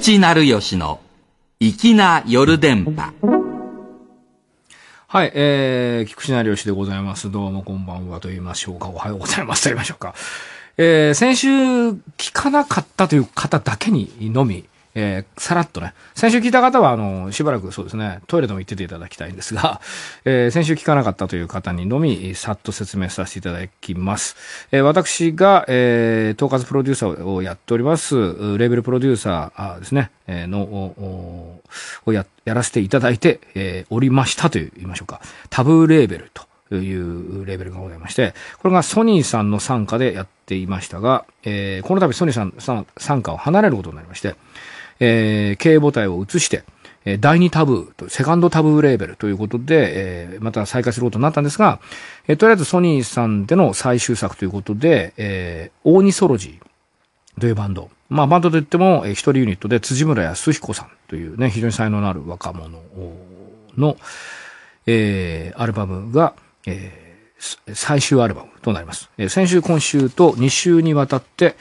内なるよしの粋な夜電波。 はい、菊池成吉でございます。どうもこんばんはと言いましょうか。おはようございますと言いましょうか。先週聞かなかったという方だけにのみ、さらっとね、先週聞いた方は、しばらくそうですね、トイレでも行ってていただきたいんですが、先週聞かなかったという方にのみ、さっと説明させていただきます。私が、統括プロデューサーをやっております、レーベルプロデューサーですね、をやらせていただいて、おりましたと言いましょうか。タブーレーベルというレーベルがございまして、これがソニーさんの傘下でやっていましたが、この度ソニーさん傘下を離れることになりまして、経営母体を移して、第2タブーと、セカンドタブーレーベルということで、また再開することになったんですが、とりあえずソニーさんでの最終作ということで、オーニソロジーというバンド。まあバンドといっても、一人ユニットで辻村康彦さんというね、非常に才能のある若者の、アルバムが、最終アルバムとなります。先週、今週と2週にわたって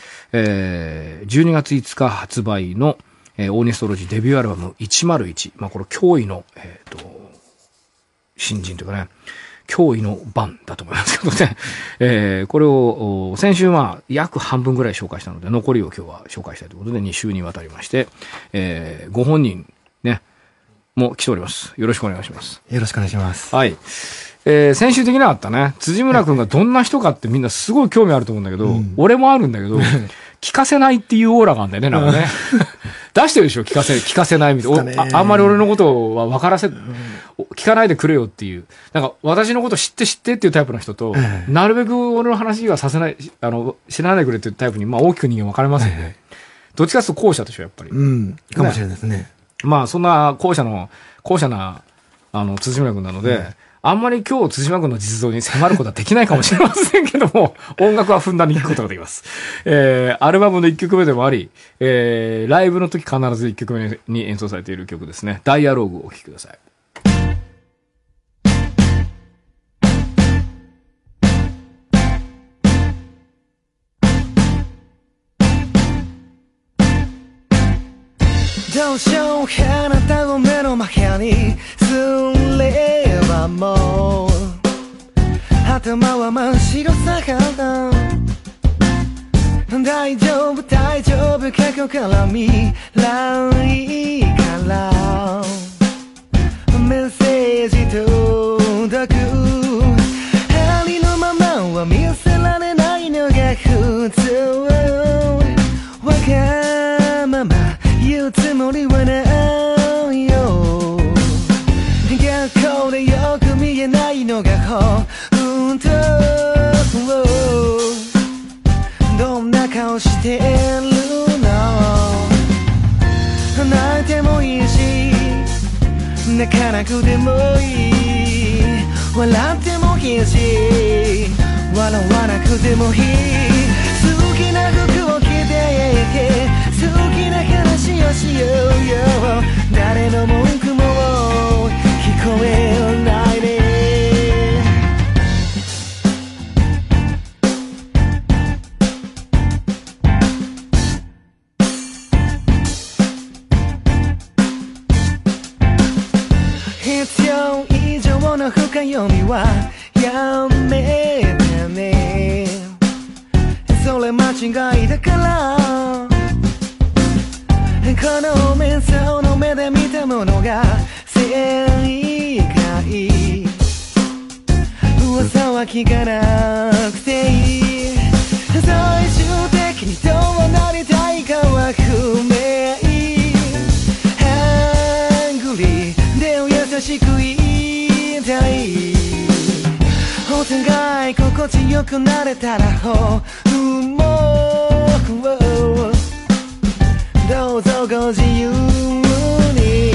、12月5日発売の、オーニソロジーデビューアルバム101。まあ、これ驚異の、新人というかね、驚異の版だと思いますけどね。これを、先週は約半分ぐらい紹介したので、残りを今日は紹介したいということで2週にわたりまして、ご本人ね、も来ております。よろしくお願いします。 よろしくお願いします。 はい。先週できなかったね。辻村くんがどんな人かってみんなすごい興味あると思うんだけど、俺もあるんだけど、聞かせないっていうオーラがあるんだよね、なんかね。出してるでしょ、聞かせないみたいな。あんまり俺のことは分からせ、聞かないでくれよっていう。なんか私のこと知ってっていうタイプの人と、なるべく俺の話はさせない、知らないでくれっていうタイプに、まあ大きく人間分かれますよね。どっちかというと後者でしょ、やっぱり。 かもしれないですね。 まあそんな後者な、辻村くんなので、あんまり今日辻村くんの実像に迫ることはできないかもしれませんけども、音楽はふんだんに聴くことができます。アルバムの1曲目でもあり、ライブの時必ず1曲目に演奏されている曲ですね。ダイアローグをお聴きください。 どうしようあなたを目の前にすればもう頭は真っ白さから大丈夫過去から未来からメッセージ届くありのままは見せられないのが普通わがまま言うつもりはないよ学校でよく見えないのが本当どんな顔してるの泣いてもいいし泣かなくてもいい笑ってもいいし笑わなくてもいい好きな服を着て好きな話をしようよ誰の文句も聞こえないね必要以上の深読みはやめてねそれ間違いだからこの目その目で見たものが正解噂は聞かなくていい最終的にどうなりたいかは不明ハングリーで優しく言いたいお互い心地よくなれたらもうどうぞご自由に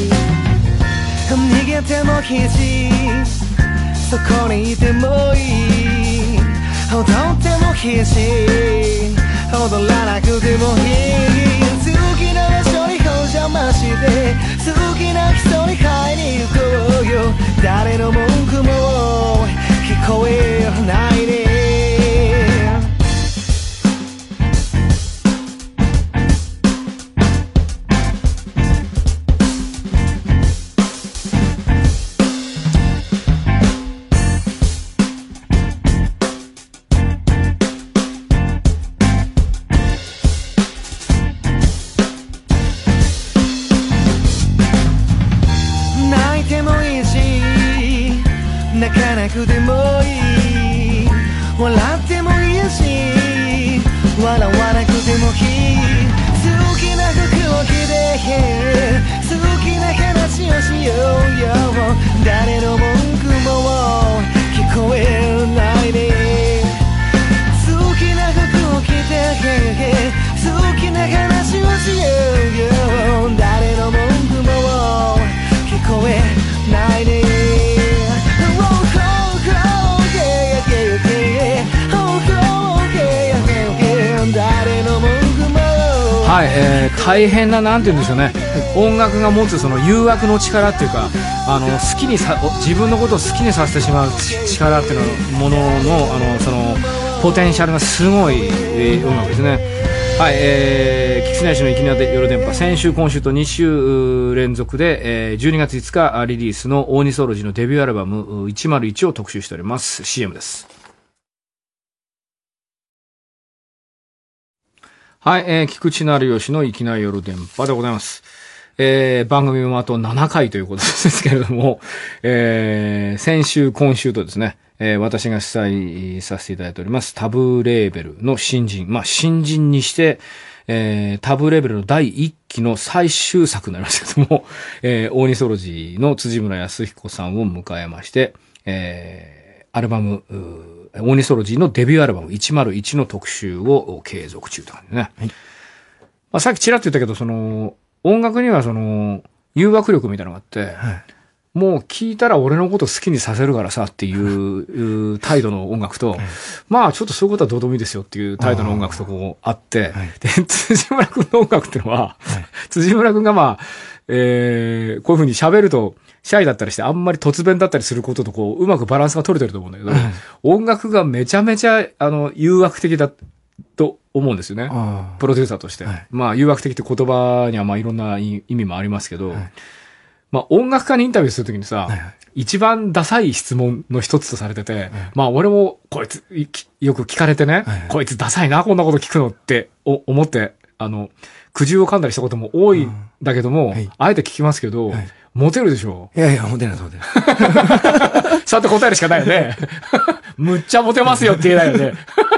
逃げてもいいしそこにいてもいい踊ってもいいし踊らなくてもいい好きな場所にお邪魔して好きな人に会いに行こうよ誰の文句も聞こえないねくてもいい笑ってもいいし笑わなくてもいい好きな服を着て好きな話をしようよ誰の文句も聞こえないね好きな服を着て好きな話をしようよ誰の文句も聞こえないねはい、大変な、なんて言うんでしょうね、音楽が持つその誘惑の力っていうか、好きに自分のことを好きにさせてしまう力っていうものの、その、ポテンシャルがすごい、音楽ですね。はい、菊池内市のいきなり夜電波、先週、今週と2週連続で、12月5日リリースのオーニソロジーのデビューアルバム101を特集しております。CM です。はい、菊池成吉のいきなり夜電波でございます。番組もあと7回ということですけれども、先週、今週とですね、私が主催させていただいております、タブレーベルの新人、新人にして、タブレーベルの第1期の最終作になりましたけども、オーニソロジーの辻村康彦さんを迎えまして、アルバム、オーニソロジーのデビューアルバム101の特集を継続中という感じね。はい、さっきちらっと言ったけど、その、音楽にはその、誘惑力みたいなのがあって、はい、もう聞いたら俺のこと好きにさせるからさっていう態度の音楽と、はい、ちょっとそういうことはどうでもいいですよっていう態度の音楽とこうあって、はい、で、辻村くんの音楽っていうのは、はい、辻村くんがこういう風に喋ると、シャイだったりしてあんまり突然だったりすることとこう、うまくバランスが取れてると思うんだけど、はい、音楽がめちゃめちゃ、誘惑的だと思うんですよね。プロデューサーとして。はい、誘惑的って言葉にはいろんな意味もありますけど、はい、音楽家にインタビューするときにさ、はいはい、一番ダサい質問の一つとされてて、はい、俺もこいつ、よく聞かれてね、はいはい、こいつダサいな、こんなこと聞くのって思って、苦渋を噛んだりしたことも多いんだけども、はい、あえて聞きますけど、はい、モテるでしょ？ いやいや、モテないそうです。 そうやって答えるしかないよね。むっちゃモテますよって言えないよね。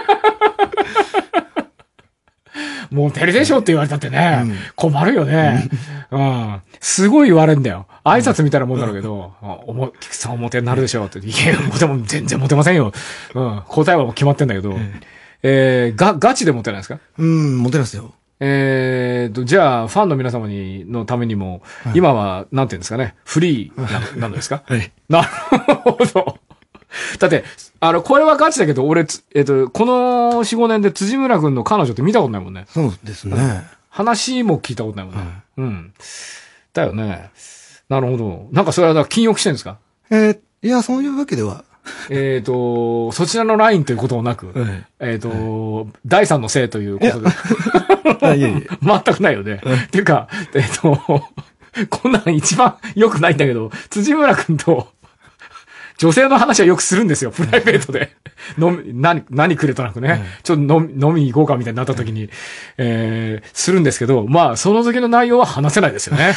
モテるでしょって言われたってね、困るよね。すごい言われんだよ。挨拶みたいなもんだろうけど、菊池さんモテになるでしょって。いや、全然モテませんよ。答えはもう決まってんだけど、ガチでモテないですか？ モテますよ。 じゃあ、ファンの皆様のためにも、はい、今は、なんていうんですかね、フリーなんですか？はい。なるほど。だって、これはガチだけど、俺、この4、5年で辻村くんの彼女って見たことないもんね。 そうですね。 話も聞いたことないもんね。うん。だよね。なるほど。なんかそれは禁欲してるんですか？ いや、そういうわけでは。 そちらのラインということもなく、第三の性ということで。いや全くないよね。っていうか、こんなん一番良くないんだけど、辻村くんと、女性の話はよくするんですよ、プライベートで。何くれとなくね、ちょっと飲みに行こうかみたいになった時に、するんですけど、その時の内容は話せないですよね。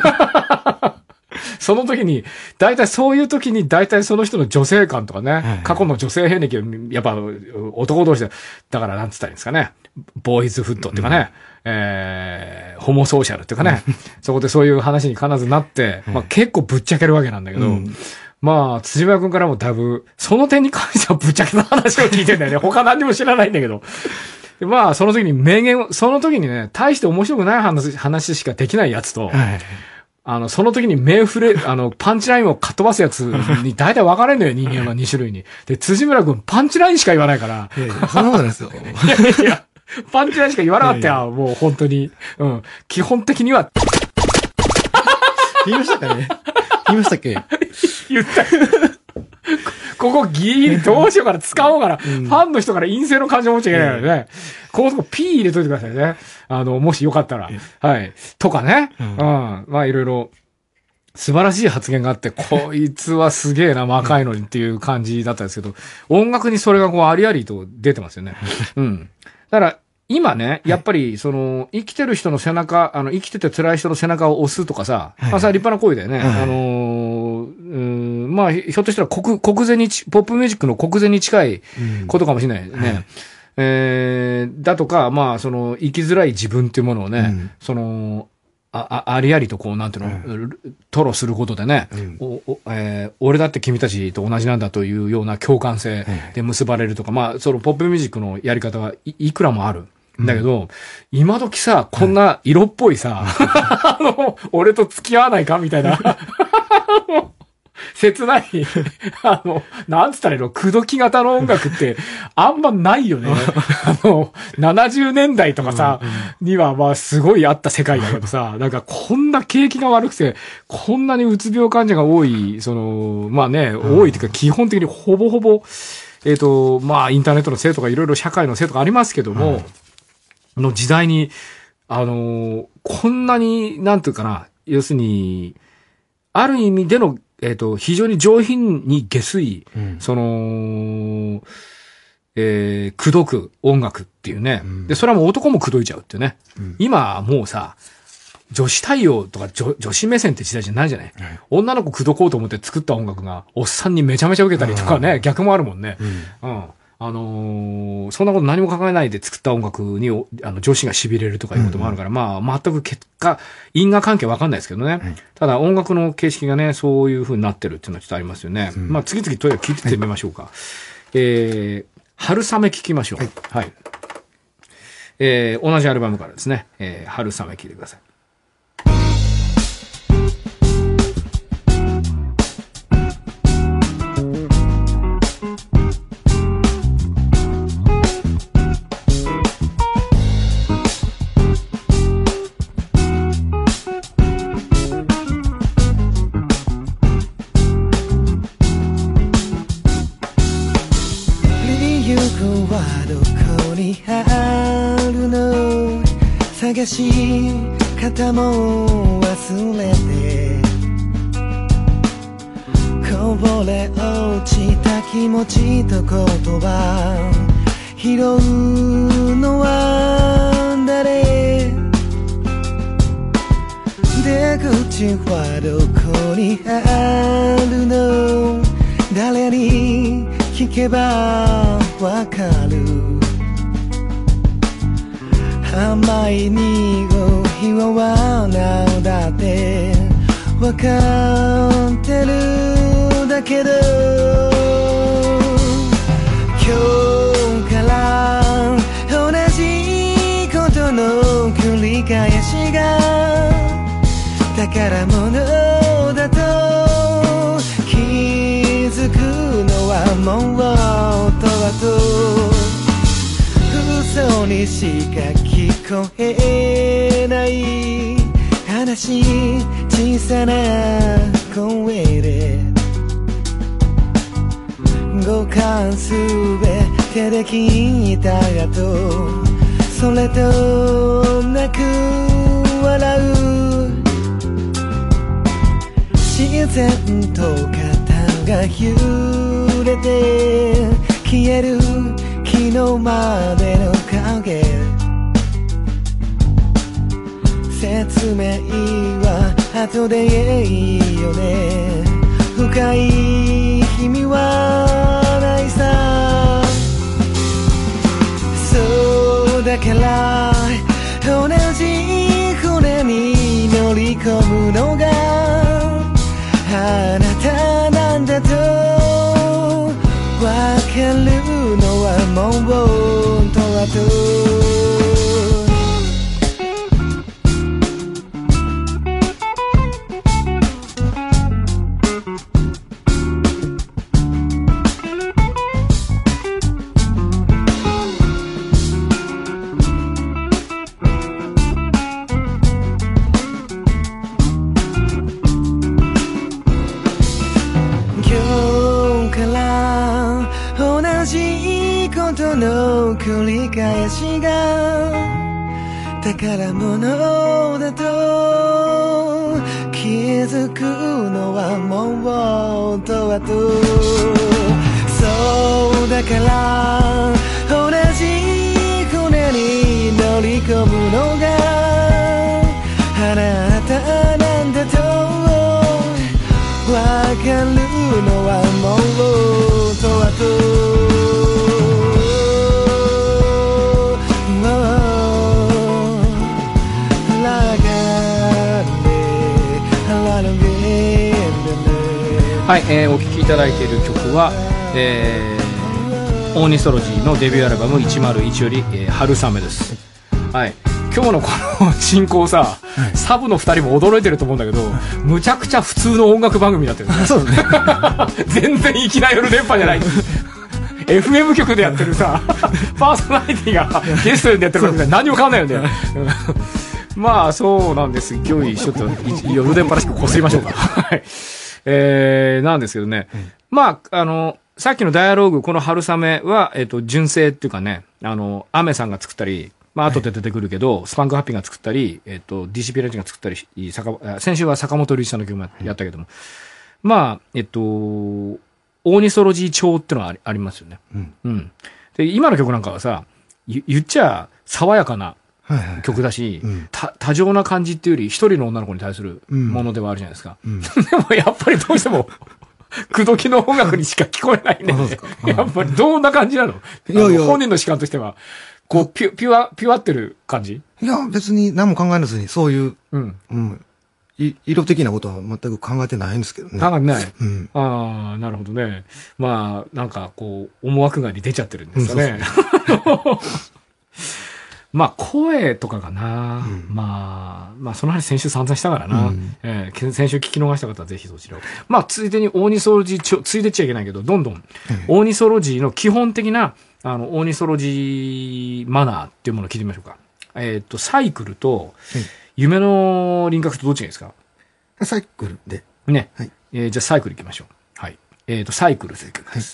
その時に、そういう時に大体その人の女性感とかね、過去の女性遍歴を、やっぱ男同士で、だからなんつったらいいんですかね、ボーイズフットっていうかね、ホモソーシャルっていうかね、そこでそういう話に必ずなって、結構ぶっちゃけるわけなんだけど、辻村くんからもだいぶ、その点に関してはぶっちゃけた話を聞いてんだよね。他何にも知らないんだけど。その時にその時にね、大して面白くない話しかできないやつと、その時にパンチラインをかっ飛ばすやつに大体分かれんのよ、人間は2種類に。で、辻村くんパンチラインしか言わないから。 そんなことないですよ。 いや、パンチラインしか言わなかったよ、もう本当に。基本的には。 言いましたかね？言いましたっけ？ 言った。ここギリギリどうしようかな、使おうかな。ファンの人から陰性の感情を持っちゃいけないからね。このとこ P 入れといてくださいね。もしよかったら。はい。とかね。いろいろ素晴らしい発言があって、こいつはすげえな、若いのにっていう感じだったんですけど、音楽にそれがこうありありと出てますよね。だから、今ね、やっぱり、生きてる人の背中、生きてて辛い人の背中を押すとかさ、それは立派な行為だよね。 まあ、ひょっとしたら国前に、ポップミュージックの国前に近いことかもしれないね。だとか、まあ、その、生きづらい自分っていうものをね、その、ありありとこう、なんていうの、吐露することでね、俺だって君たちと同じなんだというような共感性で結ばれるとか、まあ、そのポップミュージックのやり方はいくらもある。だけど、今時さ、こんな色っぽいさ、俺と付き合わないかみたいな。切ない、なんつったらいいの、口説き型の音楽って、あんまないよね。70年代とかさ、には、まあ、すごいあった世界だけどさ、なんか、こんな景気が悪くて、こんなにうつ病患者が多い、その、まあね、多いというか、基本的にほぼほぼ、まあ、インターネットのせいとか、いろいろ社会のせいとかありますけども、の時代に、こんなに、なんていうかな、要するに、ある意味での、非常に上品に下水、その、口説く音楽っていうね。で、それはもう男も口説いちゃうっていうね。今、もうさ、女子対応とか女子目線って時代じゃないじゃない。女の子口説こうと思って作った音楽が、おっさんにめちゃめちゃ受けたりとかね、逆もあるもんね。そんなこと何も考えないで作った音楽に、女子が痺れるとかいうこともあるから、まあ、全く因果関係わかんないですけどね。ただ音楽の形式がね、そういう風になってるっていうのはちょっとありますよね。まあ、次々とりあえず聞いてみましょうか。春雨聞きましょう。はい。同じアルバムからですね。春雨聞いてください。 探し方も忘れてこぼれ落ちた気持ちと言葉拾うのは誰出口はどこにあるの誰に聞けばわかる甘い匂いは何だってわかってるだけど今日から同じことの繰り返しが宝物だと気づくのはもうと後嘘にしか聞こえない話小さな声で五感すべてで聞いた後それとなく笑う自然と肩が揺れて消える昨日までの影説明は後でいいよね深い意味はないさそうだから同じ船に乗り込むのがあなたなんだとわかるのはもうと後の繰り返しが宝物だと気づくのはもうと後そうだから同じ船に乗り込むのがあなたなんだとわかるのはい、お聴きいただいている曲は、オーニソロジーのデビューアルバム101より、春雨です。はい。今日のこの進行さ、はい、サブの2人も驚いてると思うんだけど、むちゃくちゃ普通の音楽番組になってるね。そうですね。全然粋な夜電波じゃない。FM 局でやってるさ、パーソナリティがゲストでやってるから何も変わんないよね。まあそうなんです。今日ちょっと夜電波らしくこすりましょうか。はい。なんですけどね。まあ、さっきのダイアローグ、この春雨は、純正っていうかね、アメさんが作ったり、まあ後で出てくるけど、スパンクハッピーが作ったり、DCP ラジが作ったり、先週は坂本龍一さんの曲もやったけども、まあ、オーニソロジー調ってのはありますよね。うん。で、今の曲なんかはさ、言っちゃ爽やかな曲だし、多情な感じっていうより、一人の女の子に対するものではあるじゃないですか。でもやっぱりどうしても、口説きの音楽にしか聞こえないね。やっぱりどんな感じなの？本人の主観としては、こう、ピュアってる感じ？ いや、別に何も考えずに、そういう、色的なことは全く考えてないんですけどね。 考えてない。ああ、なるほどね。まあ、なんかこう、思惑外に出ちゃってるんですかね。まあ、声とかかな。まあ、その話先週散々したからな。先週聞き逃した方はぜひそちらを。まあ、ついでにオーニソロジー、ついでっちゃいけないけど、どんどん、オーニソロジーの基本的な、オーニソロジーマナーっていうものを聞いてみましょうか。サイクルと、夢の輪郭とどっちがいいですか？ サイクルで。 ね。はい。じゃあサイクル行きましょう。はい。サイクルという曲です。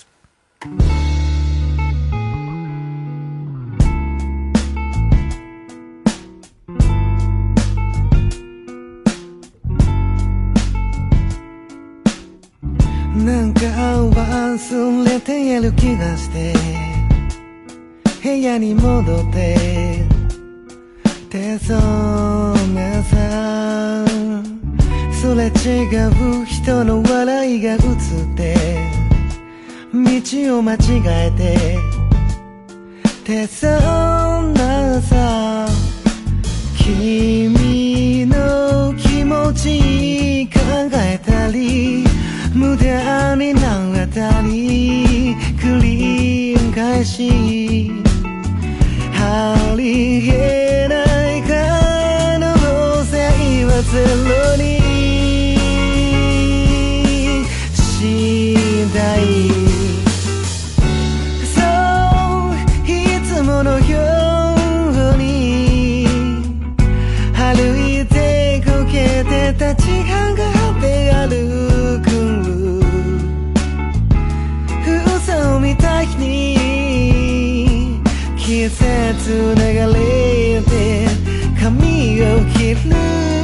なんか忘れている気がして部屋に戻って手染めさすれ違う人の笑いが映って道を間違えて手染めさ君の気持ち考えたり無駄になったり繰り返しありえない可能性はゼロにしたいそういつものように歩いてこけて立ち上がって歩く嘘みたいに季節流れて髪を切る、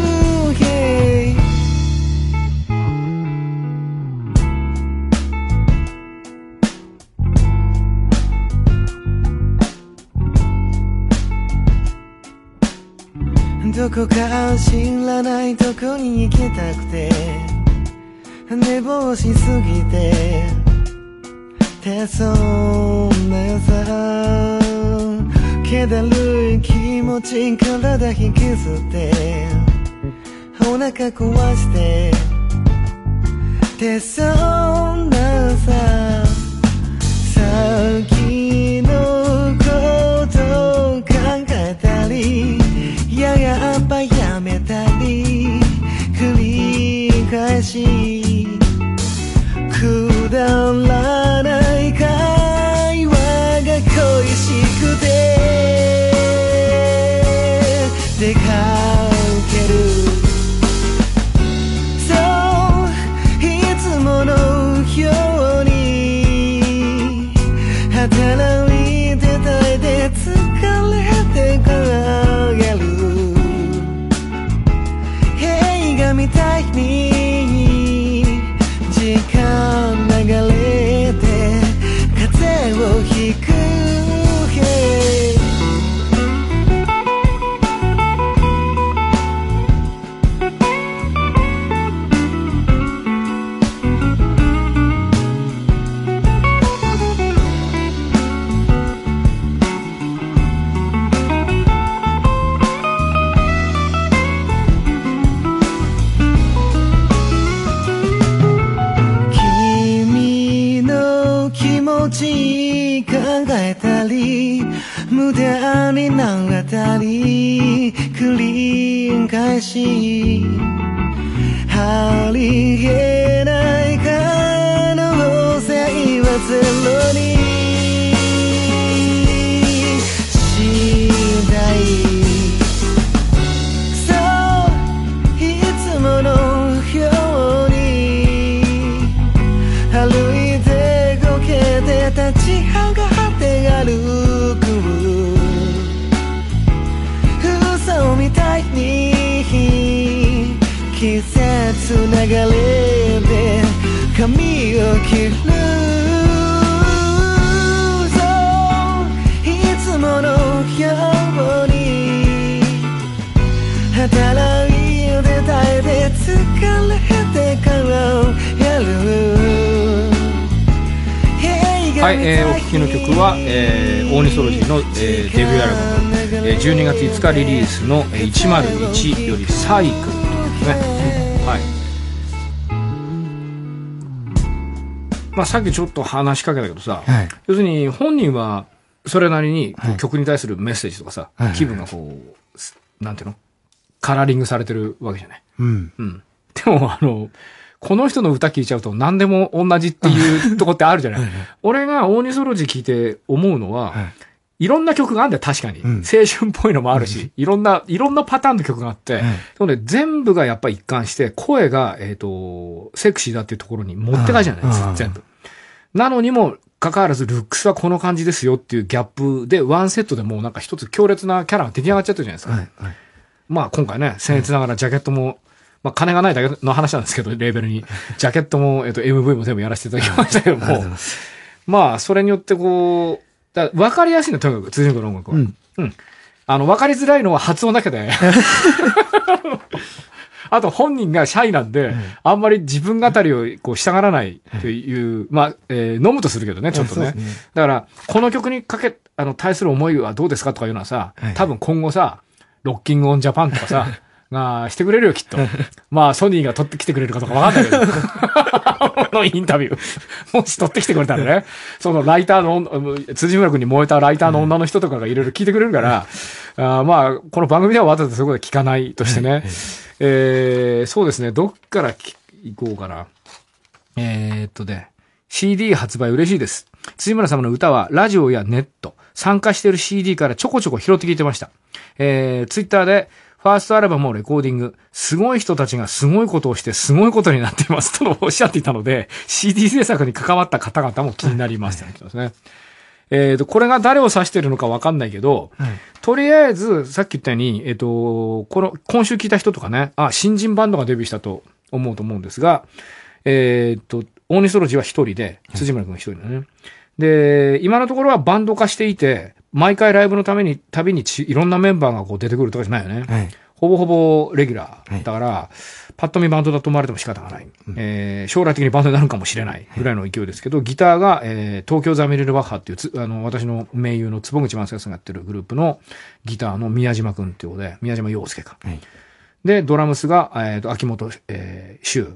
どこか知らないとこに行きたくて寝坊しすぎて手染めさ気だるい気持ち体引きずってお腹壊して手染めさ先のことを考えたりやっぱやめたり繰り返しくだらない会話が恋しくて出かけるそういつものように働いてたいで疲れて帰る映画みたいに時間流れて風をひくの気持ち考えたり無駄になったり繰り返しありえない可能性はゼロにしたいそういつものように歩いてこけて立ち上がって歩く嘘みたいに季節流れで髪を切るそういつものように働いて耐えて疲れてからやるはい、お聴きの曲は、大西ソロジーの、デビューアルバム、12月5日リリースの101よりサイクルというですね。はい。まあさっきちょっと話しかけたけどさ、 はい、 要するに本人はそれなりに曲に対するメッセージとかさ、はい、気分がこう、なんていうのカラーリングされてるわけじゃない。 うん。 うん。でもこの人の歌聞いちゃうと何でも同じっていうとこってあるじゃない。俺が大西ソロジー聞いて思うのは、いろんな曲があるんだよ、確かに。青春っぽいのもあるし、いろんなパターンの曲があって、全部がやっぱり一貫して、声が、セクシーだっていうところに持ってかいじゃないですか、全部。なのにも、かかわらず、ルックスはこの感じですよっていうギャップで、ワンセットでもうなんか一つ強烈なキャラが出来上がっちゃってるじゃないですか。まあ今回ね、僭越ながらジャケットも、まあ金がないだけの話なんですけど、レーベルに。ジャケットも、MV も全部やらせていただきましたけども、まあそれによってこう、わかりやすいの、とにかく、辻本の音楽は。わかりづらいのは発音だけで。あと本人がシャイなんで、あんまり自分語りをこうしたがらないという、まあ、飲むとするけどね、ちょっとね。だから、この曲に対する思いはどうですかとかいうのはさ、多分今後さ、ロッキングオンジャパンとかさ、してくれるよ、きっと。まあ、ソニーが撮ってきてくれるかとかわかんないけど。このインタビュー。もし撮ってきてくれたらね、そのライターの、辻村君に燃えたライターの女の人とかがいろいろ聞いてくれるから、まあ、この番組ではわざとそういうこと聞かないとしてね。そうですね、どっから行こうかな。CD 発売嬉しいです。辻村様の歌はラジオやネット、参加している CD からちょこちょこ拾って聞いてました。ツイッターで、ファーストアルバムをレコーディング、すごい人たちがすごいことをしてすごいことになっていますとおっしゃっていたので、CD 制作に関わった方々も気になりますってことですね。これが誰を指しているのかわかんないけど、とりあえず、さっき言ったように、今週聞いた人とかね、新人バンドがデビューしたと思うと思うんですが、大西ソロジーは一人で、辻村君が一人だね。で、今のところはバンド化していて、毎回ライブのたびにいろんなメンバーがこう出てくるとかじゃないよね。ほぼほぼレギュラー。だから、パッと見バンドだと思われても仕方がない。将来的にバンドになるかもしれないぐらいの勢いですけど、ギターが、東京ザミレルバッハっていう、私の盟友の坪口正康がやってるグループのギターの宮島くんっていうことで、宮島陽介か。で、ドラムスが、秋元、修。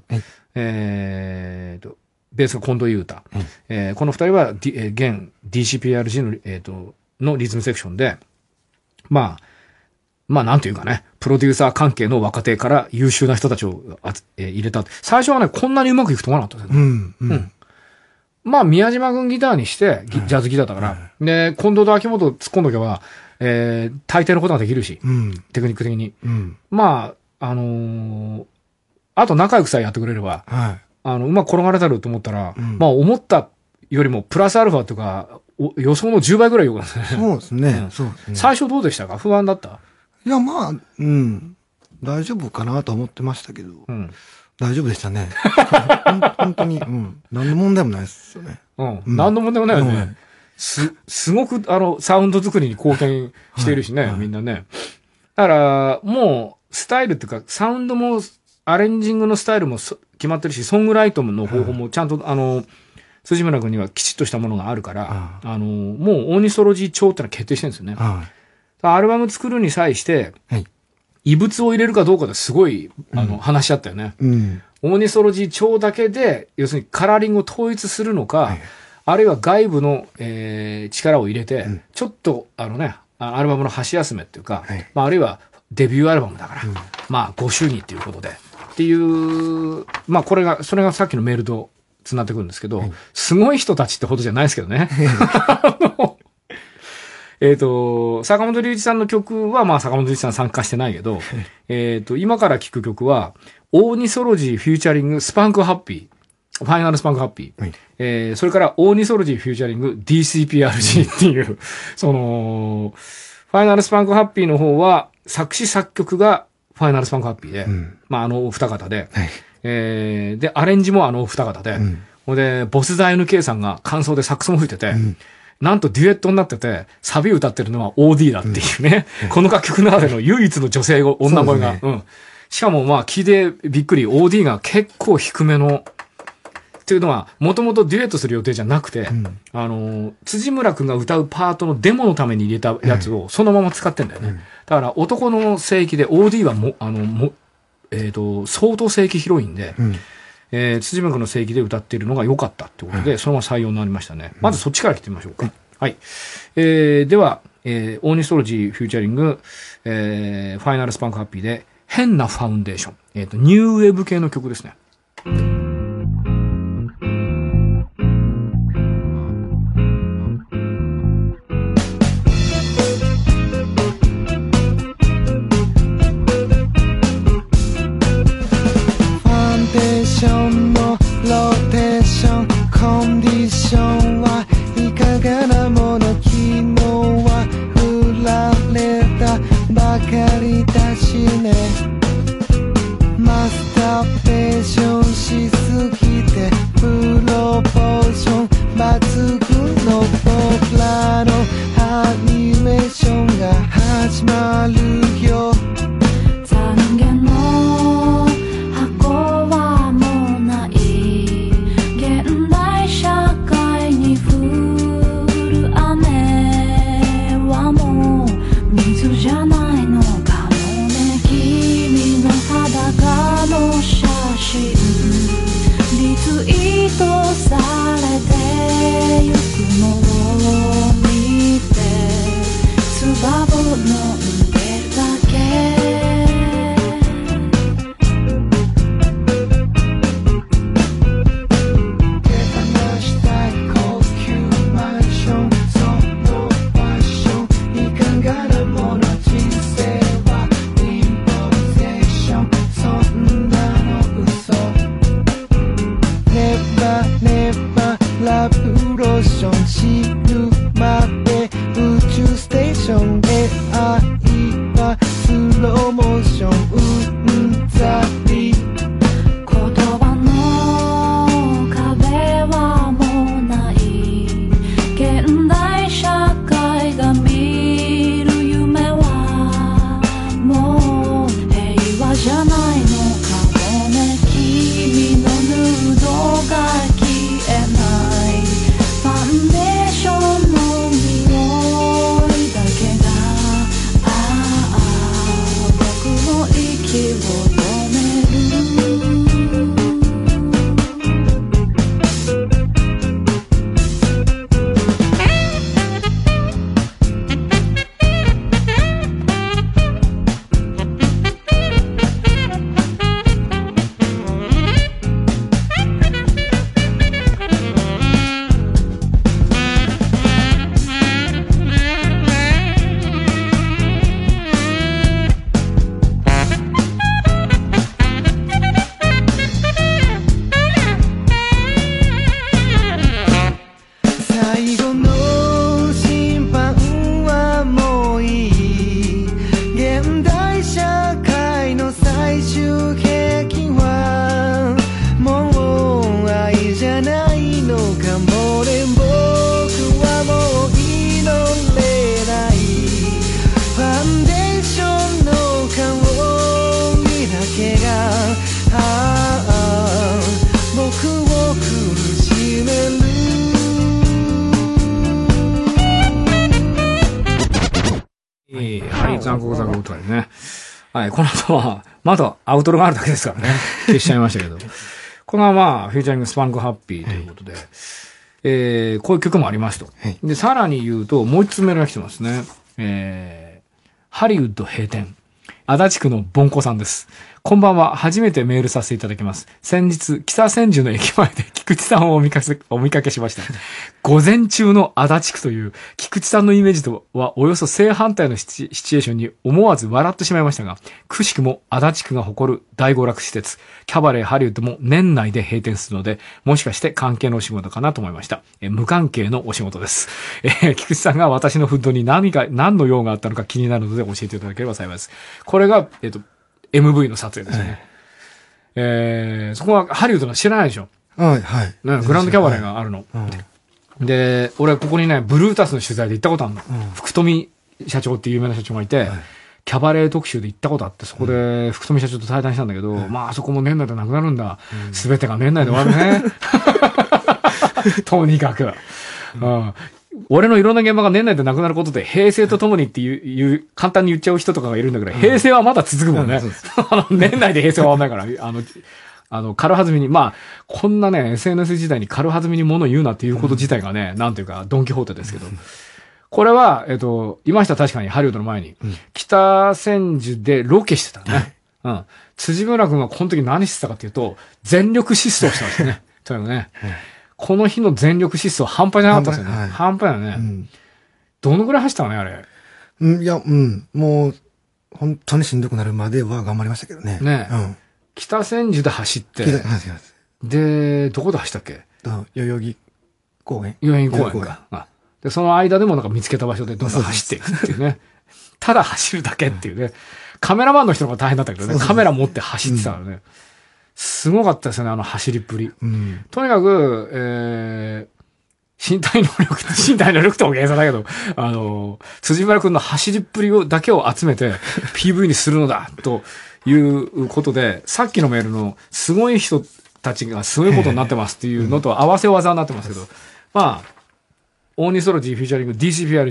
ベースが近藤裕太。この二人は、現 DCPRG のリズムセクションで、まあなんていうかね、プロデューサー関係の若手から優秀な人たちを入れた。最初はね、こんなにうまくいくと思わなかったですね。まあ、宮島君ギターにして、ジャズギターだから。で、近藤と秋元突っ込んどけば、大抵のことができるし、テクニック的に。まあ、あと仲良くさえやってくれれば、うまく転がれたると思ったら、まあ、思ったよりもプラスアルファとか、予想の10倍ぐらい良かったですね。 そうですね。 最初どうでしたか？不安だった？ いや、まあ、大丈夫かなと思ってましたけど、大丈夫でしたね。本当に、何の問題もないですよね。 何の問題もないよね。すごく、サウンド作りに貢献しているしね、みんなね。だから、もう、スタイルっていうか、サウンドも、アレンジングのスタイルも決まってるし、ソングライトの方法もちゃんと、辻村君にはきちっとしたものがあるから、もう大西ソロジー調ってのは決定してるんですよね。アルバム作るに際して、異物を入れるかどうかですごい、話し合ったよね。大西ソロジー調だけで、要するにカラーリングを統一するのか、 あるいは外部の、力を入れて、ちょっと、アルバムの箸休めっていうか、あるいはデビューアルバムだから、ご祝儀っていうことで、っていう、それがさっきのメールとつなってくるんですけど、すごい人たちってほどじゃないですけどね。坂本龍一さんの曲は、坂本龍一さん参加してないけど、今から聴く曲は、オーニソロジーフューチャリングスパンクハッピー、ファイナルスパンクハッピー、それからオーニソロジーフューチャリング DCPRG っていう、ファイナルスパンクハッピーの方は、作詞作曲がファイナルスパンクハッピーで、お二方で、で、アレンジもお二方で、で、ボスザ NK さんが感想でサックスも吹いてて、なんとデュエットになってて、サビ歌ってるのは OD だっていうね。この楽曲の中での唯一の女性女声が。しかも聞いてびっくり、OD が結構低めの、っていうのは、もともとデュエットする予定じゃなくて、辻村くんが歌うパートのデモのために入れたやつをそのまま使ってんだよね。だから男の声域で OD は相当声域広いんで、辻村くんの声域で歌っているのが良かったってことで、そのまま採用になりましたね。まずそっちから来てみましょうか。はい。では、オーニストロジーフューチャリング、ファイナルスパンクハッピーで、変なファウンデーション。ニューウェーブ系の曲ですね。 のローテーションコンディションはいかがなもの、昨日は振られたばかりだしね。マスターベーションしすぎてプロポーション抜群の僕らのアニメーションが始まるよ。 残限の箱はもうない現代社会に降る雨はもう水じゃないのかもね。君の裸の写真リツイートされてゆくのを見てつばぼ飲んでるだけ。 ラブローション知るまで宇宙ステーションで愛はスローモーションうんざり。 言葉の壁はもうない現代社会が見る夢はもう平和じゃないのかもね。君のヌードが消えないファンデーションの匂いだけが僕の息を止める。 最後の審判はもういい現代社会の最終兵器はもう愛じゃないのかもね。僕はもう祈れないファンデーションの香りだけが僕を苦しめる。 はい、残酷残酷とかね。はい、この後は、まだアウトロがあるだけですからね。消しちゃいましたけど。このまま、フューチャリングスパンクハッピーということで。 こういう曲もありますと。 はいで、さらに言うと、もう一つメールが来てますね。ハリウッド閉店。足立区のボンコさんです。こんばんは。初めてメールさせていただきます。先日、北千住の駅前で菊池さんをお見かけしました。午前中の足立区という菊池さんのイメージとはおよそ正反対のシチュエーションに思わず笑ってしまいましたが、くしくも足立区が誇る大娯楽施設、キャバレーハリウッドも年内で閉店するので、もしかして関係のお仕事かなと思いました。無関係のお仕事です。菊池さんが私のフッドに何の用があったのか気になるので教えていただければ幸いです。これが、MV の撮影ですね。そこはハリウッドの知らないでしょ。 はい、はい。 ね、グランドキャバレーがあるの。で、俺ここにね、ブルータスの取材で行ったことあるの。福富社長っていう有名な社長がいて、キャバレー特集で行ったことあって、そこで福富社長と対談したんだけど、まああそこも年内でなくなるんだ。すべてが年内で終わるね。とにかく。俺のいろんな現場が年内でなくなることで、平成とともにっていう、簡単に言っちゃう人とかがいるんだけど、平成はまだ続くもんね。年内で平成は終わんないから、軽はずみに、まあ、こんなね、SNS 時代に軽はずみに物を言うなっていうこと自体がね、なんていうか、ドンキホーテですけど。これは、いました確かにハリウッドの前に、北千住でロケしてたね。辻村くんがこの時何してたかっていうと、全力疾走してましたね。とにかくね。この日の全力疾走半端じゃなかったですよね。半端やね。どのぐらい走ったのね、あれ。 いや、もう、本当にしんどくなるまでは頑張りましたけどね。 ね。北千住で走って。で、どこで走ったっけ？ 代々木公園。 代々木公園か。で、その間でもなんか見つけた場所でどんどん走っていくっていうね。ただ走るだけっていうね。カメラマンの人の方が大変だったけどね。カメラ持って走ってたからね。すごかったですよね、あの走りっぷり。とにかく、身体能力って大げさだけど、辻村くんの走りっぷりだけを集めて PV にするのだ、ということで、さっきのメールのすごい人たちがすごいことになってますっていうのと合わせ技になってますけど、まあ、オーニソロジーフューチャリング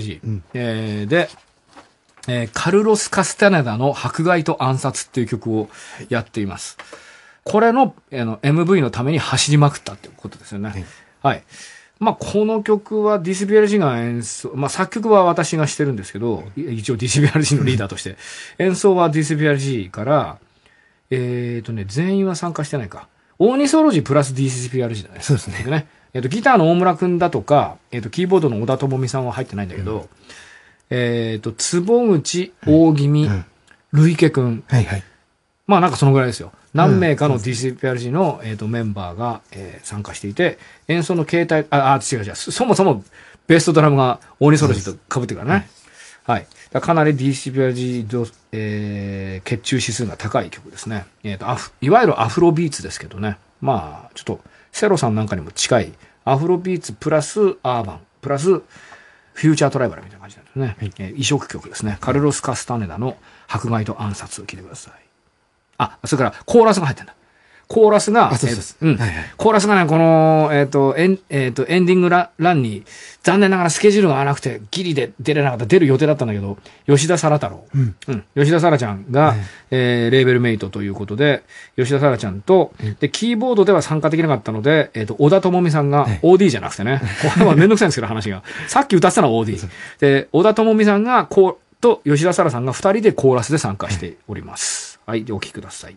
DCPRG、で、カルロス・カスタネダの迫害と暗殺っていう曲をやっています。これの、MV のために走りまくったっていうことですよね。はい。まあ、この曲は DCPRG が演奏、まあ、作曲は私がしてるんですけど、一応 DCPRG のリーダーとして、演奏は DCPRG から、全員は参加してないか。オーニソロジープラス DCPRG だね。 そうですね。 ギターの大村くんだとか、キーボードの小田智美さんは入ってないんだけど、坪口、大気味、累計くん。まあなんかそのぐらいですよ。何名かの DCPRG の、メンバーが、参加していて、演奏の形態、違う。そもそもベースとドラムがオーニソロジーと被ってるからね。はい。かなり DCPRG、血中指数が高い曲ですね。いわゆるアフロビーツですけどね。まあ、ちょっと、セロさんなんかにも近い、アフロビーツプラスアーバン、プラスフューチャートライバルみたいな感じなんですね。異色曲ですね。カルロス・カスタネダの迫害と暗殺を聴いてください。それから、コーラスが入ってんだ。コーラスが、コーラスがね、この、エンディングランに、残念ながらスケジュールが合わなくて、ギリで出れなかった、出る予定だったんだけど、吉田沙羅太郎。吉田沙羅ちゃんが、レーベルメイトということで、吉田沙羅ちゃんと、で、キーボードでは参加できなかったので、小田智美さんが、OD じゃなくてね、これはめんどくさいんですけど、話が。さっき歌ってたのは OD。で、小田智美さんが、と吉田沙羅さんが2人でコーラスで参加しております。はい、で、お聴きください。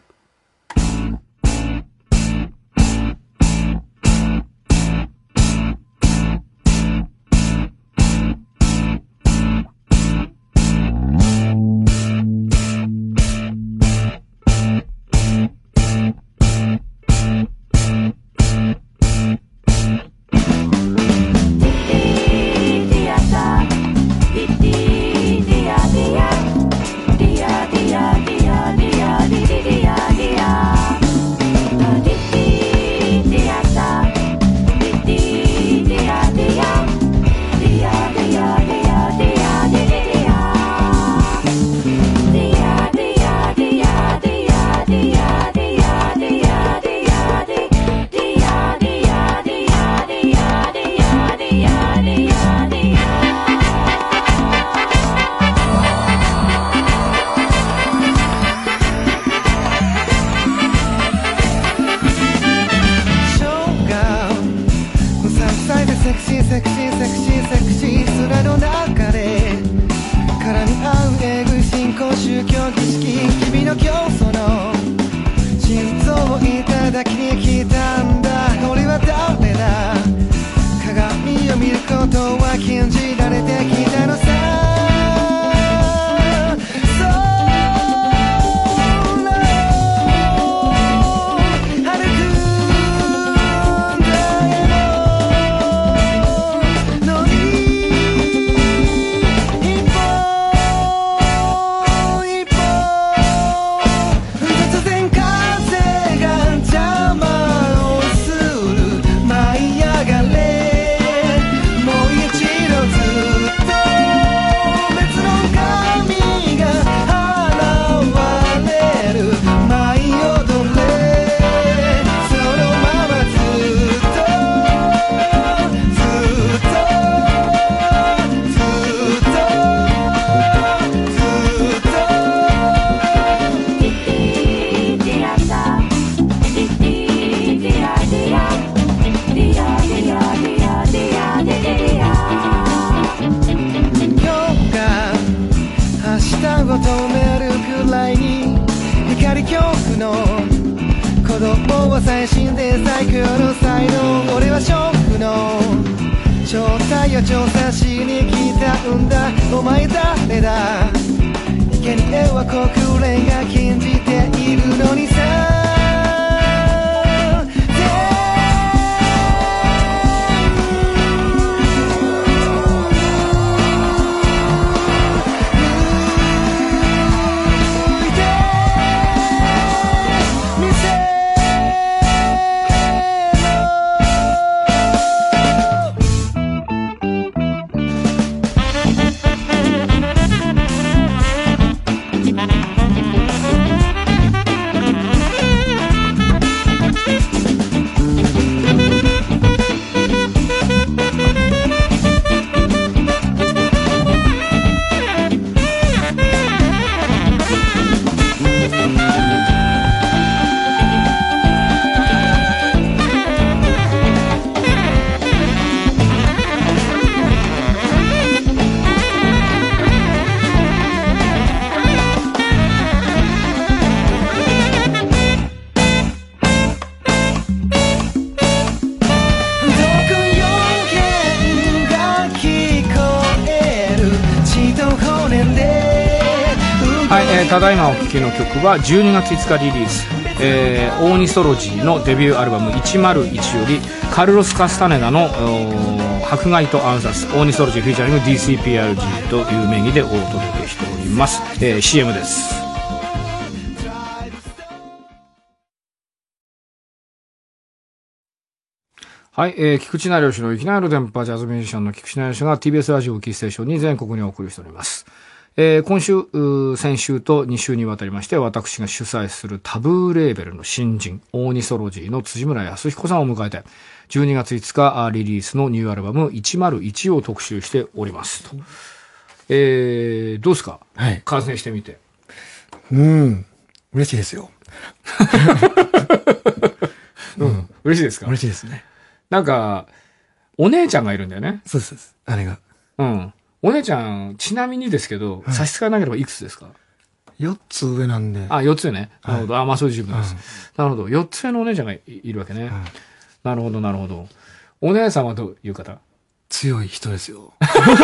dia dia dia dia dia dia dia dia dia セクシーセクシー空の中で絡み合うえぐい信仰宗教儀式君の教祖の心臓をいただきに来たんだ俺は誰だ鏡を見ることは禁じられてきたのさ最新で最強の才能俺はショックの正体を調査しに来たんだお前誰だ生贄は国連が禁じているのにさただいまお聴きの曲は12月5日リリース、オーニソロジーのデビューアルバム101よりカルロス・カスタネダの迫害と暗殺オーニソロジーフィーチャリング DCPRG という名義でお届けしております、CM です。はい、菊池成吉のいきなり電波ジャズミュージシャンの菊池成吉が TBS ラジオキーステーションに全国にお送りしております。今週、先週と2週にわたりまして私が主催するタブーレーベルの新人オーニソロジーの辻村康彦さんを迎えて12月5日リリースのニューアルバム101を特集しておりますと、どうですか、はい、観戦してみて。 嬉しいですよ。 嬉しいですか。 嬉しいですね。 なんかお姉ちゃんがいるんだよね。 そうです。姉が。 お姉ちゃん、ちなみにですけど、差し支えなければいくつですか？ 4 つ上なんで。 あ、4つね。なるほど。まあそういう十分です。なるほど。4つ上のお姉ちゃんがいるわけね。なるほど、なるほど。お姉さんはどういう方？ 強い人ですよ。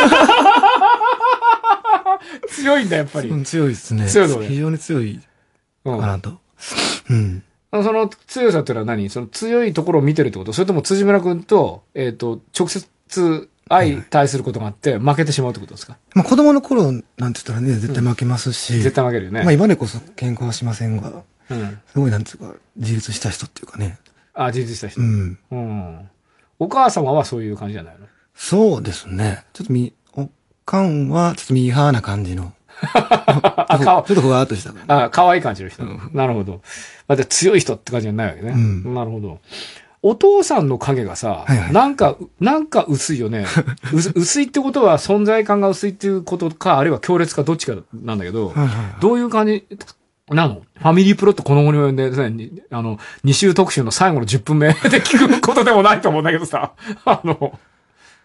強いんだ、やっぱり。 強いですね。 強いのね。 非常に強いかなと。 その強さっていうのは何？その強いところを見てるってこと？それとも辻村くんと、直接、相対することがあって負けてしまうってことですか？ まあ子供の頃なんて言ったらね、絶対負けますし。 絶対負けるよね。 まあ今でこそ喧嘩はしませんが、すごいなんていうか、自立した人っていうかね。 あ、自立した人。お母様はそういう感じじゃないの？ そうですね。ちょっとおかんはちょっとミーハーな感じの。ちょっとふわーっとした。 可愛い感じの人。なるほど。また強い人って感じじゃないわけね。なるほど。お父さんの影がさ、なんか薄いよね。薄いってことは存在感が薄いっていうことか、あるいは強烈かどっちかなんだけど、どういう感じなの？ファミリープロットこの後に及んで、2週特集の最後の10分目で聞くことでもないと思うんだけどさ、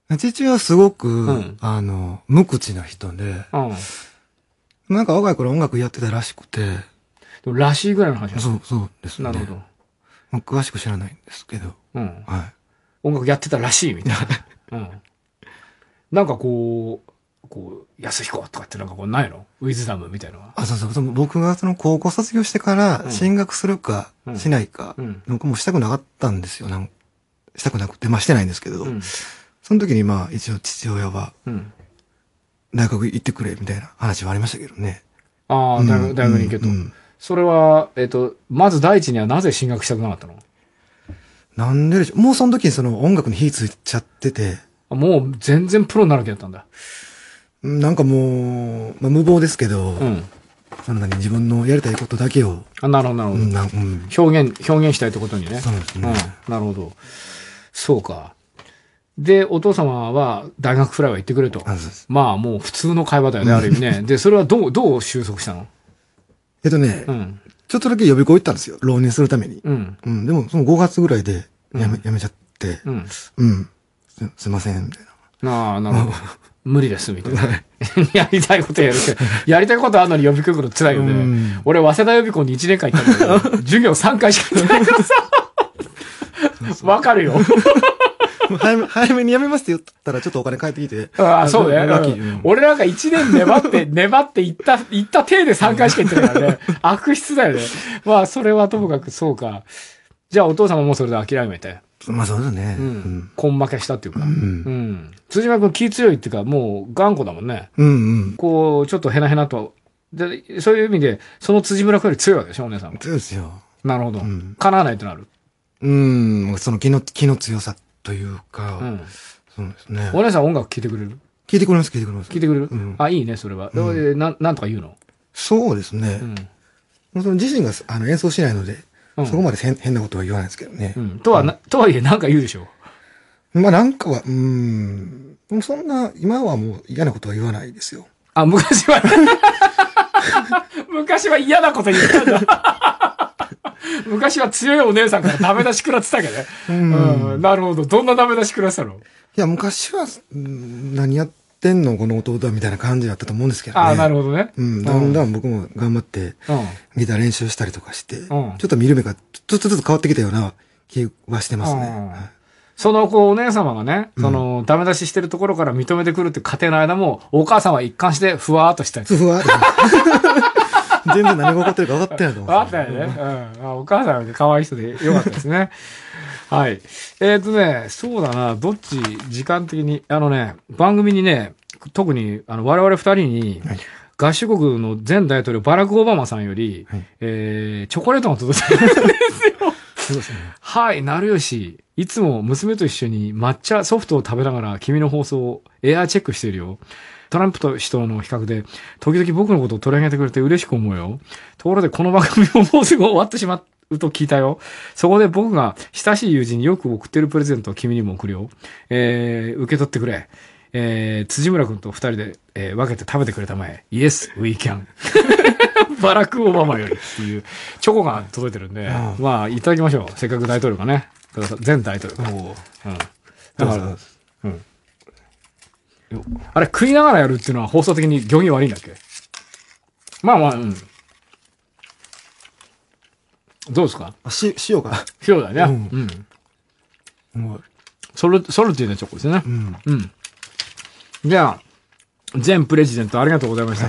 父はすごく、 ん無口な人で、 うん。 なんか若い頃音楽やってたらしくて、 でもらしいぐらいの話だ。 そうですね。 なるほど。 まあ詳しく知らないんですけど、 うん。 はい。 音楽やってたらしいみたいな。うん。なんかこう、安彦とかってなんかこうないのウィズダムみたいなのは。 そう僕がその高校卒業してから進学するかうんしないか、僕もしたくなかったんですよ。したくなくて、まあしてないんですけど、 うん。 その時にまあ一応父親はうん。 大学行ってくれみたいな話はありましたけどね。 ああ、大学に行けと。 うんそれは、まず第一にはなぜ進学したくなかったの？ なんででしょう。もうその時にその音楽に火ついちゃってて、 もう全然プロになる気だったんだ。 なんかもう、まあ、無謀ですけど、 うん。 そんなに自分のやりたいことだけを、 あ、なるほど、なるほど。表現したいってことにね。 そうですね。 うん。なるほど。そうか。で、お父様は大学くらいは行ってくれと。 そうですまあもう普通の会話だよね、ある意味ね。で、それはどう収束したの？ うん。ちょっとだけ予備校行ったんですよ。浪人するために。 うん。 でもその5月ぐらいでやめちゃって、 うん。 すいません、みたいな。 ああ、なるほど。無理です、みたいな。やりたいことやるって。やりたいことあるのに予備校来るって辛いよね。俺、早稲田予備校に1年間行ったんだけど、授業3回しか行ってないからさ。わかるよ。 早めにやめますって言ったらちょっとお金返ってきて。 ああ、そうね。俺なんか1年粘って行った体で3回しか行ってないからね。悪質だよね。まあ、それはともかくそうか。じゃあお父様もそれで諦めて。 まあそうですね。 根負けしたっていうか。辻間君気強いっていうか、もう頑固だもんね。こう、ちょっとヘナヘナと。で、そういう意味で、その辻村君より強いわけでしょ、お姉さんも。 強いですよ。 なるほど。叶わないとなる。 その気の強さというか、そうですね。 お姉さん音楽聴いてくれる？ 聞いてくれます。聞いてくれる？ あ、いいね、それは。なんとか言うの？ そうですね。その自身が演奏しないので、そこまで変なことは言わないですけどね。 とはいえ、なんか言うでしょ。 まあなんかは、もうそんな、今はもう嫌なことは言わないですよ。 あ、昔は嫌なこと言ったんだ。昔は強いお姉さんからダメ出し食らってたけどね。なるほど。どんなダメ出し食らってたの？ いや、昔は、何やってんのこの弟はみたいな感じだったと思うんですけどね。 ああ、なるほどね。 だんだん僕も頑張って、ギター練習したりとかして、ちょっと見る目がちょっとずつ変わってきたような気はしてますね。 そのお姉様がね、ダメ出ししてるところから認めてくるって過程の間も、お母さんは一貫してふわーっとしたり。 ふわーっと。全然何が起こってるか分かってないと思う。 分かったよね。お母さんは可愛い人でよかったですね。はい。そうだな、どっち、時間的に、番組にね、特に、我々二人に、合衆国の前大統領バラク・オバマさんより、チョコレートが届いてるんですよ。 そうですね。 はい、なるよし。いつも娘と一緒に抹茶ソフトを食べながら君の放送をエアーチェックしているよ。トランプと氏との比較で、時々僕のことを取り上げてくれて嬉しく思うよ。ところでこの番組ももうすぐ終わってしまうと聞いたよ。そこで僕が親しい友人によく送ってるプレゼントを君にも送るよ。受け取ってくれ。辻村君と二人で、分けて食べてくれたまえ。Yes, we can. バラク・オバマよりっていうチョコが届いてるんで、まあ、いただきましょう。せっかく大統領がね。前大統領が。だから、あれ、食いながらやるっていうのは放送的に行儀悪いんだっけ？まあまあ、どうですか？ 塩か。 塩だね。ソルティなチョコですね。じゃあ、前プレジデントありがとうございました。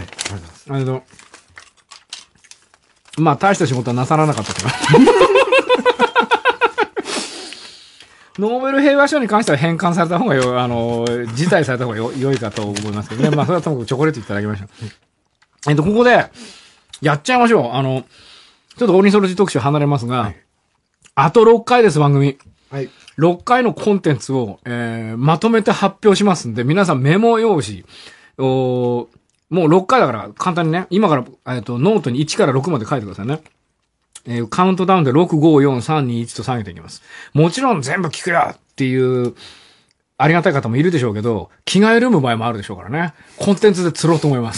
まあ、大した仕事はなさらなかったけど。ノーベル平和賞に関しては返還された方が辞退された方が良いかと思いますけどね。まあ、それはともかくチョコレートいただきました。ここで、やっちゃいましょう。ちょっとオニソロジー特集離れますが、あと6回です、番組。6回のコンテンツを、まとめて発表しますんで、皆さんメモ用紙、もう6回だから簡単にね、今から、ノートに1から6まで書いてくださいね。カウントダウンで6、5、4、3、2、1と下げていきます。もちろん全部聞くよっていう、ありがたい方もいるでしょうけど、気が緩む場合もあるでしょうからね。コンテンツで釣ろうと思います。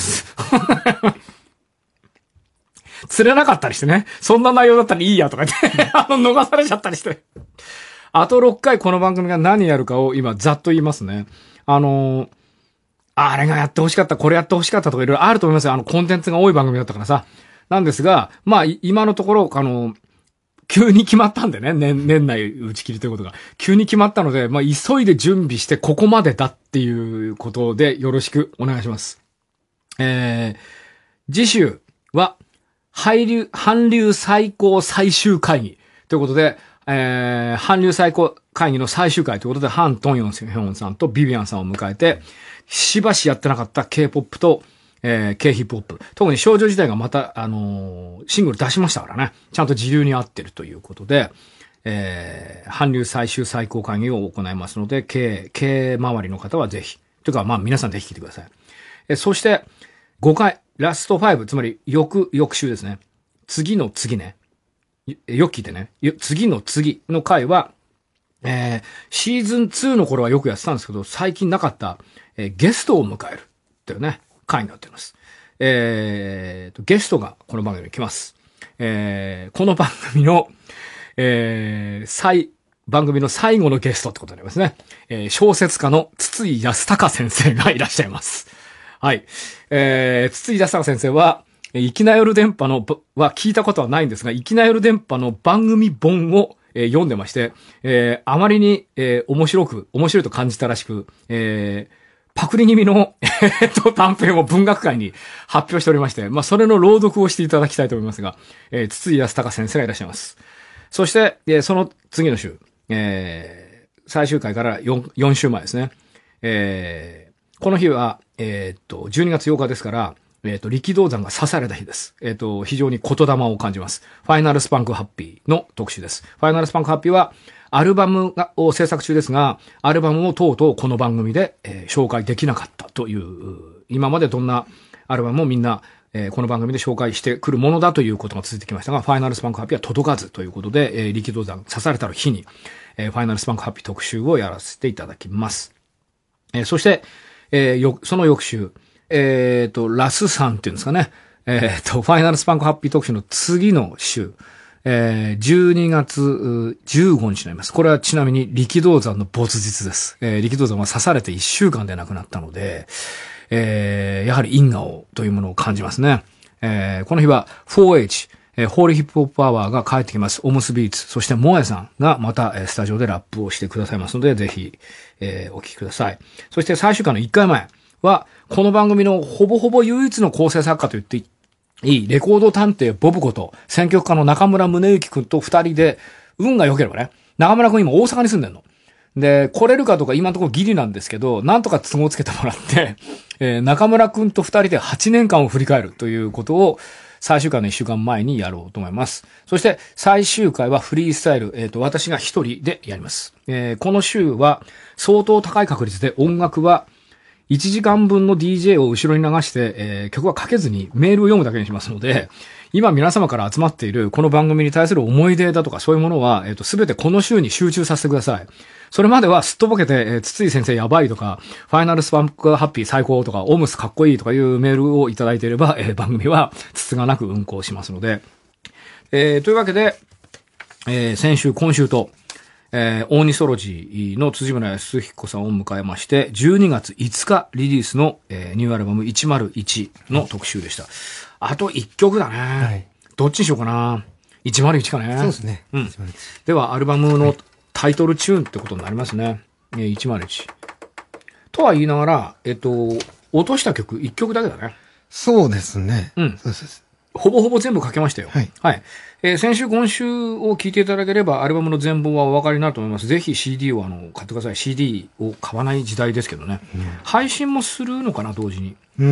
釣れなかったりしてね。そんな内容だったらいいやとか言って、逃されちゃったりして。あと6回この番組が何やるかを今ざっと言いますね。 あれがやってほしかった、これやってほしかったとかいろいろあると思いますよ。コンテンツが多い番組だったからさ。なんですが、まあ、今のところ、急に決まったんでね、年内打ち切りということが。急に決まったので、まあ、急いで準備してここまでだっていうことでよろしくお願いします。次週は、韓流最高最終会議ということで、韓流最高会議の最終回ということで、ハン・トンヨンヒョンさんとビビアンさんを迎えて、しばしやってなかった K-POP と、K-HIP-HOP。特に少女時代がまた、シングル出しましたからね。ちゃんと時流に合ってるということで、韓流最終最高会議を行いますので、K 周りの方はぜひ。というか、まあ皆さんぜひ聞いてください。そして、5回、ラスト5、つまり翌週ですね。次の次ね。よく聞いてね。次の次の回は、シーズン2の頃はよくやってたんですけど、最近なかった、ゲストを迎えるというね、回になっています。ゲストがこの番組に来ます。この番組の、番組の最後のゲストってことになりますね。小説家の筒井康隆先生がいらっしゃいます。はい。筒井康隆先生は、粋な夜電波は聞いたことはないんですが、粋な夜電波の番組本を、読んでまして、あまりに、面白いと感じたらしく、パクリ気味の、短編を文学界に発表しておりまして、まあ、それの朗読をしていただきたいと思いますが、筒井康隆先生がいらっしゃいます。そして、その次の週、最終回から4週前ですね。この日は、12月8日ですから、力道山が刺された日です。非常に言霊を感じます。ファイナルスパンクハッピーの特集です。ファイナルスパンクハッピーは、アルバムを制作中ですが、アルバムをとうとうこの番組で、紹介できなかったという、今までどんなアルバムもみんな、この番組で紹介してくるものだということが続いてきましたが、ファイナルスパンクハッピーは届かずということで、力道山刺された日に、ファイナルスパンクハッピー特集をやらせていただきます。そして、その翌週、ラスさんっていうんですかね。ファイナルスパンクハッピー特集の次の週、12月15日になります。これはちなみに力道山の没日です。力道山は刺されて1週間で亡くなったので、やはり因果をというものを感じますね。この日は 4H、ホーリーヒップホップアワーが帰ってきます。オムスビーツ、そしてモエさんがまたスタジオでラップをしてくださいますので、ぜひ、お聞きください。そして最終回の1回前は、この番組のほぼほぼ唯一の構成作家と言っていい、レコード探偵ボブこと選曲家の中村宗之くんと二人で、運が良ければね、中村くん今大阪に住んでんの。で、来れるかとか今のところギリなんですけど、なんとか都合つけてもらって、中村くんと二人で8年間を振り返るということを、最終回の1週間前にやろうと思います。そして最終回はフリースタイル、私が一人でやります。この週は相当高い確率で音楽は1時間分の DJ を後ろに流して、曲はかけずにメールを読むだけにしますので、今皆様から集まっているこの番組に対する思い出だとかそういうものは、すべてこの週に集中させてください。それまではすっとぼけて、筒井先生やばいとか、ファイナルスパンクハッピー最高とか、オムスかっこいいとかいうメールをいただいていれば、番組はつつがなく運行しますので。というわけで、先週、今週と、大ニソロジーの辻村康彦さんを迎えまして、12月5日リリースの、ニューアルバム101の特集でした。あと1曲だね。はい、どっちにしようかな。101かね。 そうですね。 うん。では、アルバムのタイトルチューンってことになりますね。101。とは言いながら、落とした曲1曲だけだね。 そうですね。 うん。 そうです。 ほぼほぼ全部書けましたよ。 はい。 はい。先週、今週を聞いていただければ、アルバムの全貌はお分かりになると思います。ぜひ CD を買ってください。CD を買わない時代ですけどね。配信もするのかな、同時に。 うん。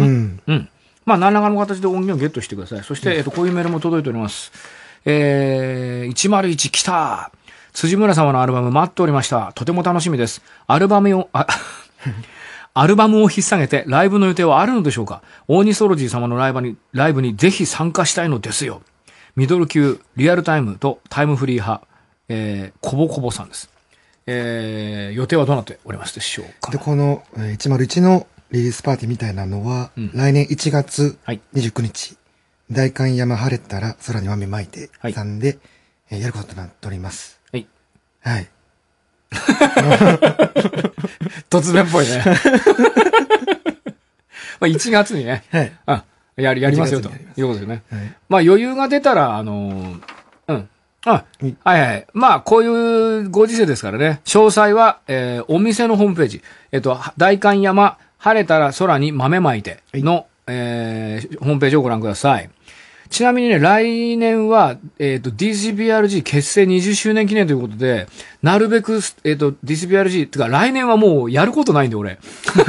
うん。まあ、何らかの形で音源をゲットしてください。そして、こういうメールも届いております。101来た。辻村様のアルバム待っておりました。とても楽しみです。アルバムを引っ提げてライブの予定はあるのでしょうか。大ニソロジー様のライブにぜひ参加したいのですよ。ミドル級、リアルタイムとタイムフリー派、コボコボさんです。予定はどうなっておりますでしょうか。 で、この101のリリースパーティーみたいなのは、来年1月29日、代官山晴れたら空に豆まいてさんで、やることとなっております。 はい。 はい。 突然っぽいね。まあ1月にね、 はい。 やりますよと。いうことですよね。 はい。 まあ余裕が出たら、はいはい。まあ、こういうご時世ですからね。詳細は、お店のホームページ。代官山、晴れたら空に豆まいての、ホームページをご覧ください。ちなみにね、来年は、DCBRG 結成20周年記念ということで、なるべく、DCBRG、ってか来年はもうやることないんで、俺。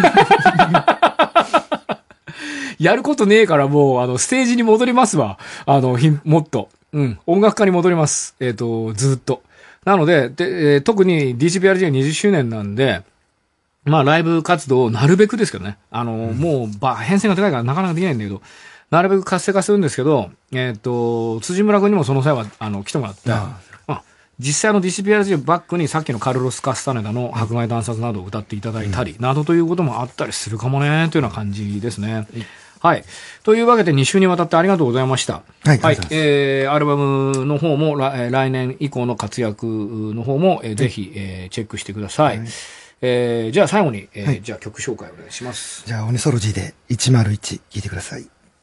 やることねえからもう、ステージに戻りますわ。もっと。音楽家に戻ります。ずっと。なので、特に DCBRG が20周年なんで、まあ、ライブ活動をなるべくですけどね。もう、編成が高いからなかなかできないんだけど、なるべく活性化するんですけど、辻村君にもその際は、来てもらって、実際の DCBRG バックにさっきのカルロス・カスタネダの迫害断殺などを歌っていただいたり、などということもあったりするかもね、というような感じですね。はい。というわけで2週にわたってありがとうございました。 はい。 はい。アルバムの方も、来年以降の活躍の方も、ぜひ、チェックしてください。じゃあ最後に、じゃあ曲紹介お願いします。 じゃあ、オニソロジーで101聴いてください。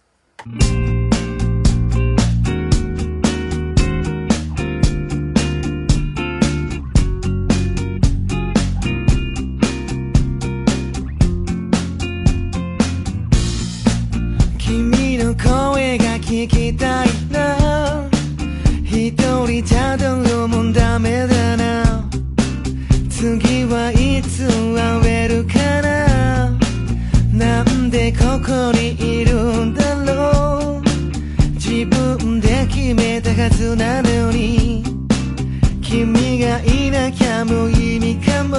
君の声が聞きたいな、一人じゃどうもダメだな、次はいつ会えるかな、なんでここにいるんだろう、自分で決めたはずなのに、君がいなきゃ無意味かも、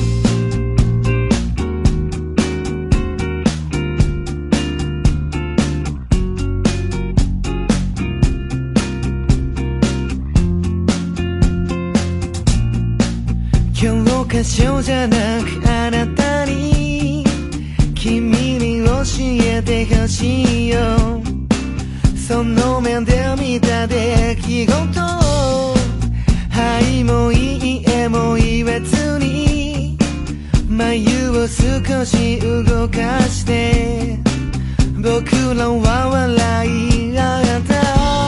教科書じゃなくあなたに君に教えてほしいよ、その目で見た出来事をはいもいいえも言えずに眉を少し動かして僕らは笑い合った、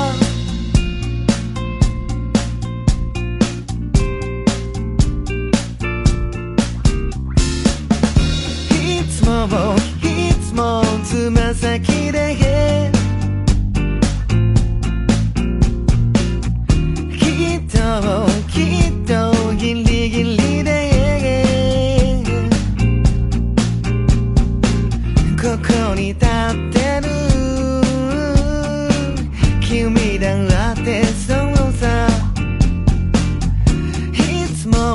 いつもつま先できっとギリギリでここに立ってる君だってそうさ、いつも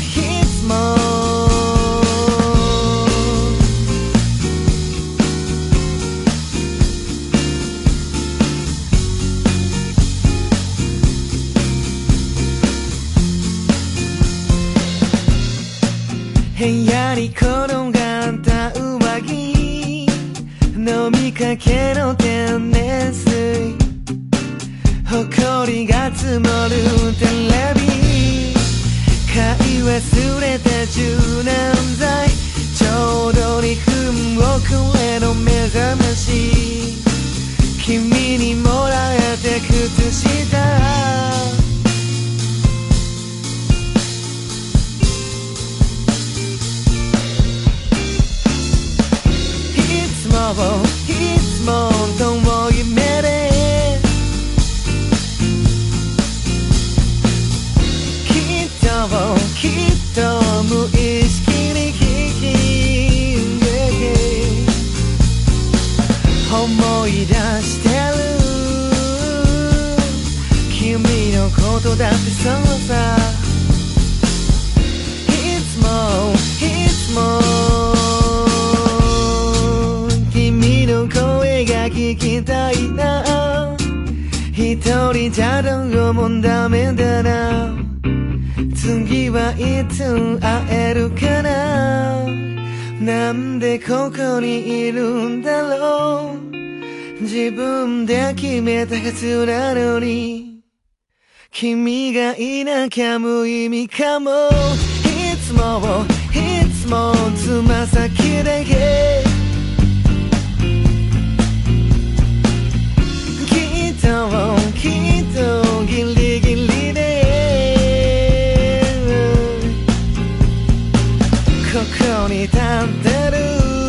部屋に転がった上着、飲みかけの天然水、埃が積もるテレビ、買い忘れた柔軟剤、ちょうど2分遅れの目覚まし、君にもらえて靴下、いつも遠い目できっと無意識に思い出してる君のことだってそうさ、いつも君の声が聞きたいな、一人じゃどうもダメだな、次はいつ会えるかな、なんでここにいるんだろう、自分で決めたはずなのに、君がいなきゃ無意味かも、いつもいつもつま先できっとギリギリでここに立ってる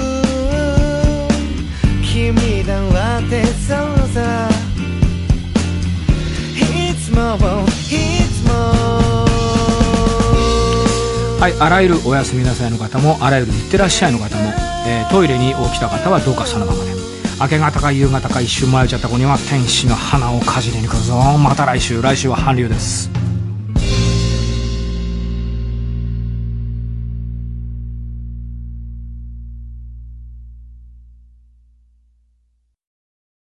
君だってそうさいつもはい、あらゆるおやすみなさいの方もあらゆるいってらっしゃいの方も、トイレに起きた方はどうかそのままで、明け方か夕方か一瞬前ちゃった子には天使の花をかじりに来るぞ。また来週は韓流です。